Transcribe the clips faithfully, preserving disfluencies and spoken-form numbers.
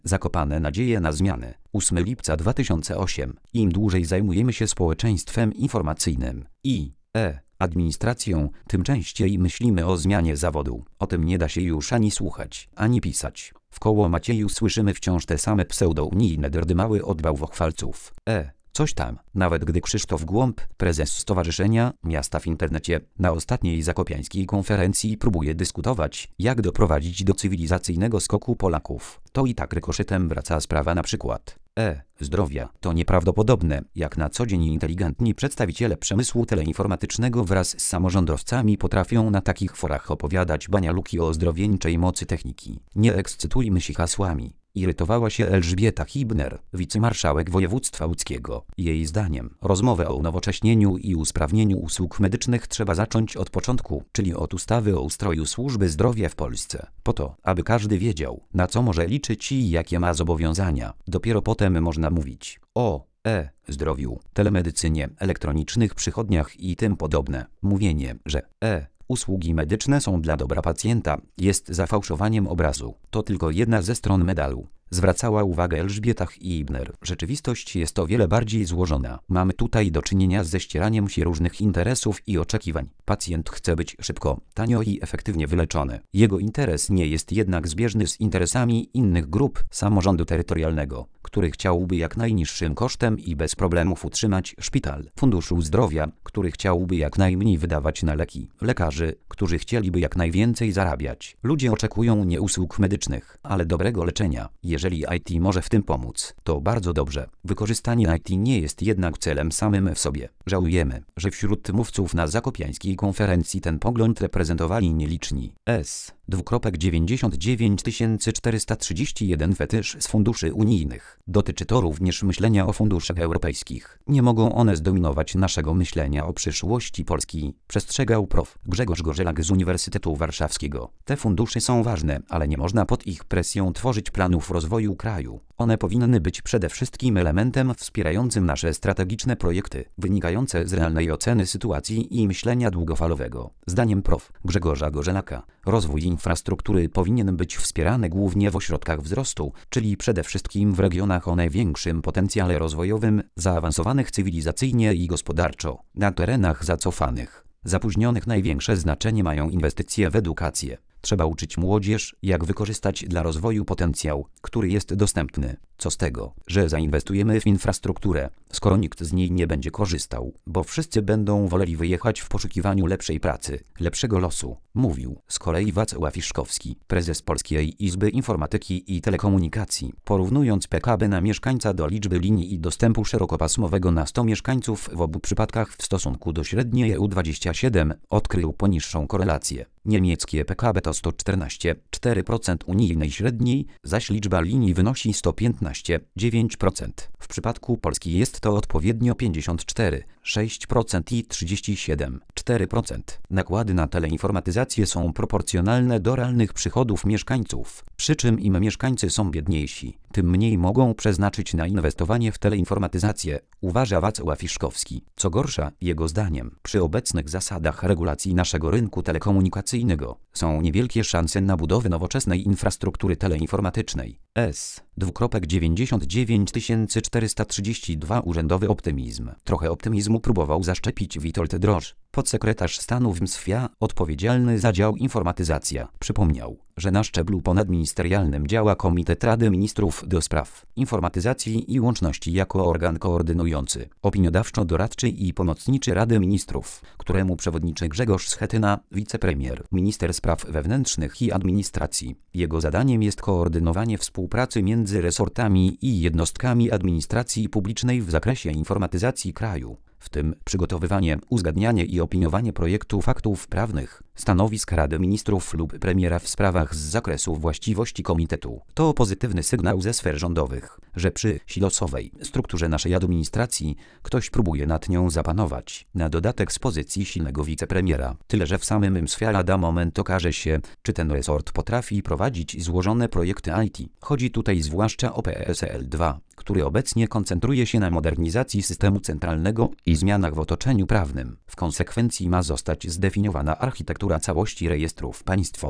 Zakopane nadzieje na zmiany. ósmego lipca dwa tysiące ósmego. Im dłużej zajmujemy się społeczeństwem informacyjnym i e. administracją, tym częściej myślimy o zmianie zawodu. O tym nie da się już ani słuchać, ani pisać. W koło Macieju słyszymy wciąż te same pseudo-unijne drdymały od bałwochwalców. E. Coś tam. Nawet gdy Krzysztof Głąb, prezes Stowarzyszenia Miasta w Internecie, na ostatniej zakopiańskiej konferencji próbuje dyskutować, jak doprowadzić do cywilizacyjnego skoku Polaków, to i tak rykoszetem wraca sprawa na przykład E. zdrowia. To nieprawdopodobne, jak na co dzień inteligentni przedstawiciele przemysłu teleinformatycznego wraz z samorządowcami potrafią na takich forach opowiadać banialuki o ozdrowieńczej mocy techniki. Nie ekscytujmy się hasłami. Irytowała się Elżbieta Hibner, wicemarszałek województwa łódzkiego. Jej zdaniem rozmowę o unowocześnieniu i usprawnieniu usług medycznych trzeba zacząć od początku, czyli od ustawy o ustroju służby zdrowia w Polsce. Po to, aby każdy wiedział, na co może liczyć i jakie ma zobowiązania. Dopiero potem można mówić o e. zdrowiu, telemedycynie, elektronicznych przychodniach i tym podobne. Mówienie, że e. usługi medyczne są dla dobra pacjenta, jest zafałszowaniem obrazu. To tylko jedna ze stron medalu. Zwracała uwagę Elżbieta Hibner. Rzeczywistość jest o wiele bardziej złożona. Mamy tutaj do czynienia ze ścieraniem się różnych interesów i oczekiwań. Pacjent chce być szybko, tanio i efektywnie wyleczony. Jego interes nie jest jednak zbieżny z interesami innych grup samorządu terytorialnego, który chciałby jak najniższym kosztem i bez problemów utrzymać szpital, Funduszu Zdrowia, który chciałby jak najmniej wydawać na leki, lekarzy, którzy chcieliby jak najwięcej zarabiać. Ludzie oczekują nie usług medycznych, ale dobrego leczenia. Jeżeli I T może w tym pomóc, to bardzo dobrze. Wykorzystanie I T nie jest jednak celem samym w sobie. Żałujemy, że wśród mówców na zakopiańskiej konferencji ten pogląd reprezentowali nieliczni. S. dwukropek dziewięćdziesiąt dziewięć tysięcy czterysta trzydzieści jeden fetysz z funduszy unijnych. Dotyczy to również myślenia o funduszach europejskich. Nie mogą one zdominować naszego myślenia o przyszłości Polski, przestrzegał prof. Grzegorz Gorzelak z Uniwersytetu Warszawskiego. Te fundusze są ważne, ale nie można pod ich presją tworzyć planów rozwoju kraju. One powinny być przede wszystkim elementem wspierającym nasze strategiczne projekty, wynikające z realnej oceny sytuacji i myślenia długofalowego. Zdaniem prof. Grzegorza Gorzelaka, rozwój infrastruktury powinien być wspierany głównie w ośrodkach wzrostu, czyli przede wszystkim w regionach o największym potencjale rozwojowym, zaawansowanych cywilizacyjnie i gospodarczo. Na terenach zacofanych, zapóźnionych największe znaczenie mają inwestycje w edukację. Trzeba uczyć młodzież, jak wykorzystać dla rozwoju potencjał, który jest dostępny. Co z tego, że zainwestujemy w infrastrukturę, skoro nikt z niej nie będzie korzystał, bo wszyscy będą woleli wyjechać w poszukiwaniu lepszej pracy, lepszego losu, mówił z kolei Wacław Iszkowski, prezes Polskiej Izby Informatyki i Telekomunikacji. Porównując P K B na mieszkańca do liczby linii i dostępu szerokopasmowego na sto mieszkańców w obu przypadkach w stosunku do średniej E U dwadzieścia siedem, odkrył poniższą korelację. Niemieckie P K B to sto czternaście przecinek cztery procent unijnej średniej, zaś liczba linii wynosi sto piętnaście przecinek dziewięć procent. W przypadku Polski jest to odpowiednio pięćdziesiąt cztery przecinek sześć procent i trzydzieści siedem przecinek cztery procent. Nakłady na teleinformatyzację są proporcjonalne do realnych przychodów mieszkańców, przy czym im mieszkańcy są biedniejsi, tym mniej mogą przeznaczyć na inwestowanie w teleinformatyzację, uważa Wacław Iszkowski. Co gorsza, jego zdaniem, przy obecnych zasadach regulacji naszego rynku telekomunikacyjnego są niewielkie szanse na budowę nowoczesnej infrastruktury teleinformatycznej. S. dwukropek dziewięćdziesiąt dziewięć tysięcy czterysta trzydzieści dwa Urzędowy optymizm. Trochę optymizmu próbował zaszczepić Witold Drożdż, podsekretarz stanu w M S W A, odpowiedzialny za dział informatyzacja. Przypomniał, że na szczeblu ponadministerialnym działa Komitet Rady Ministrów do spraw informatyzacji i łączności jako organ koordynujący, opiniodawczo-doradczy i pomocniczy Rady Ministrów, któremu przewodniczy Grzegorz Schetyna, wicepremier, minister spraw wewnętrznych i administracji. Jego zadaniem jest koordynowanie współpracy między resortami i jednostkami administracji publicznej w zakresie informatyzacji kraju, w tym przygotowywanie, uzgadnianie i opiniowanie projektów aktów prawnych, stanowisk Rady Ministrów lub premiera w sprawach z zakresu właściwości komitetu. To pozytywny sygnał ze sfer rządowych, że przy silosowej strukturze naszej administracji ktoś próbuje nad nią zapanować. Na dodatek z pozycji silnego wicepremiera. Tyle, że w samym M S W A lada moment okaże się, czy ten resort potrafi prowadzić złożone projekty I T. Chodzi tutaj zwłaszcza o P S L dwa, który obecnie koncentruje się na modernizacji systemu centralnego i zmianach w otoczeniu prawnym. W konsekwencji ma zostać zdefiniowana architektura całości rejestrów państwowych.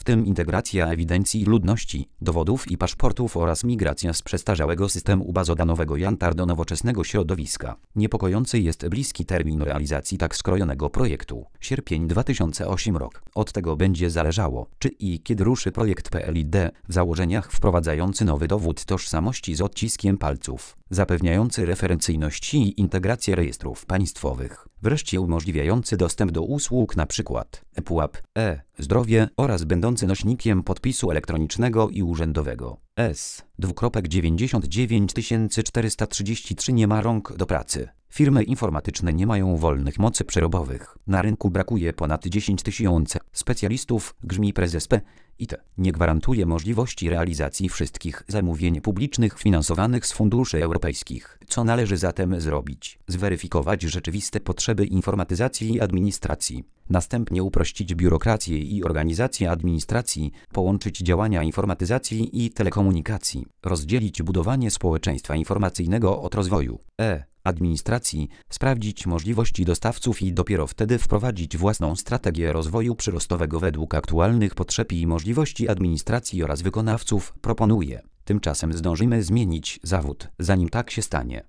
w tym integracja ewidencji ludności, dowodów i paszportów oraz migracja z przestarzałego systemu bazodanowego Jantar do nowoczesnego środowiska. Niepokojący jest bliski termin realizacji tak skrojonego projektu. Sierpień dwa tysiące ósmy rok. Od tego będzie zależało, czy i kiedy ruszy projekt P L I D, w założeniach wprowadzający nowy dowód tożsamości z odciskiem palców, zapewniający referencyjność i integrację rejestrów państwowych, wreszcie umożliwiający dostęp do usług np. ePUAP, e-zdrowie oraz będący nośnikiem podpisu elektronicznego i urzędowego. S. dziewięćdziesiąt dziewięć tysięcy czterysta trzydzieści trzy nie ma rąk do pracy. Firmy informatyczne nie mają wolnych mocy przerobowych. Na rynku brakuje ponad dziesięć tysięcy specjalistów, grzmi prezes P I T. Nie gwarantuje możliwości realizacji wszystkich zamówień publicznych finansowanych z funduszy europejskich. Co należy zatem zrobić? Zweryfikować rzeczywiste potrzeby informatyzacji i administracji. Następnie uprościć biurokrację i organizację administracji, połączyć działania informatyzacji i telekomunikacji, rozdzielić budowanie społeczeństwa informacyjnego od rozwoju e administracji, sprawdzić możliwości dostawców i dopiero wtedy wprowadzić własną strategię rozwoju przyrostowego według aktualnych potrzeb i możliwości administracji oraz wykonawców, proponuje. Tymczasem zdążymy zmienić zawód, zanim tak się stanie.